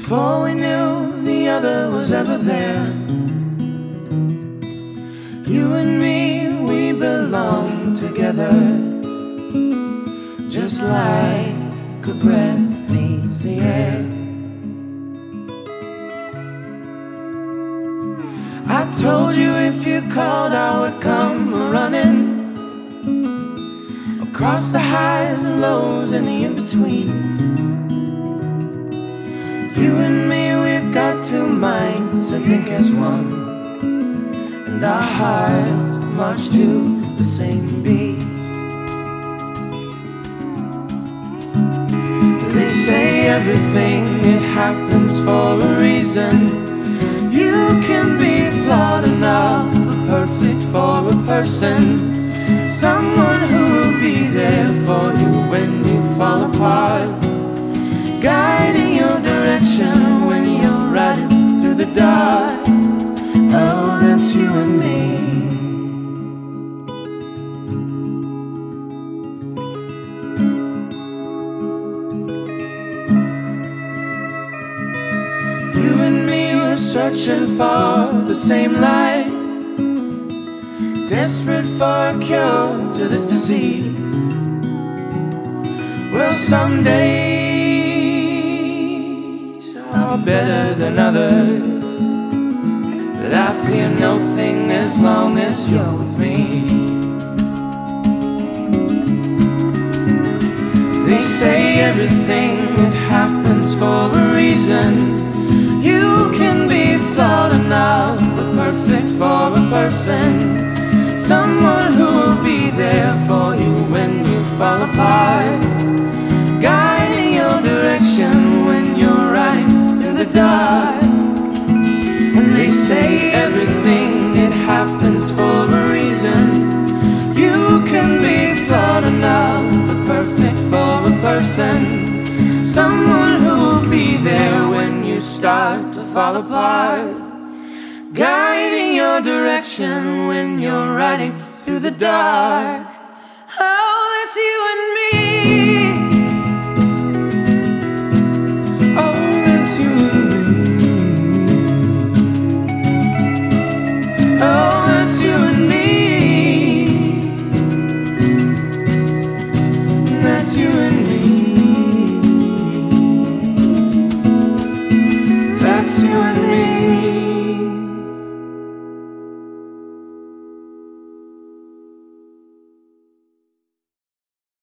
before we knew the other was ever there. You and me, we belong together, just like a breath needs the air. I told you if you called I would come running, across the highs and lows and the in-between. You and me, we've got two minds, I think as one, and our hearts march to the same beat. They say everything, it happens for a reason. You can be flawed enough, but perfect for a person, someone who will be there for you when you fall apart, guiding your direction when you're riding through the dark. Oh, that's you and me. You and me were searching for the same light, desperate for a cure to this disease. Well, some days are better than others, but I fear nothing as long as you're with me. They say everything, it happens for a reason. You can be flawed enough, but perfect for a person, someone who will be there for you when you fall apart, guiding your direction when you're riding through the dark. And they say everything, it happens for a reason. You can be flawed enough, but perfect for a person, someone who will be there when you start to fall apart, guiding your direction when you're riding through the dark. Oh, that's you and me.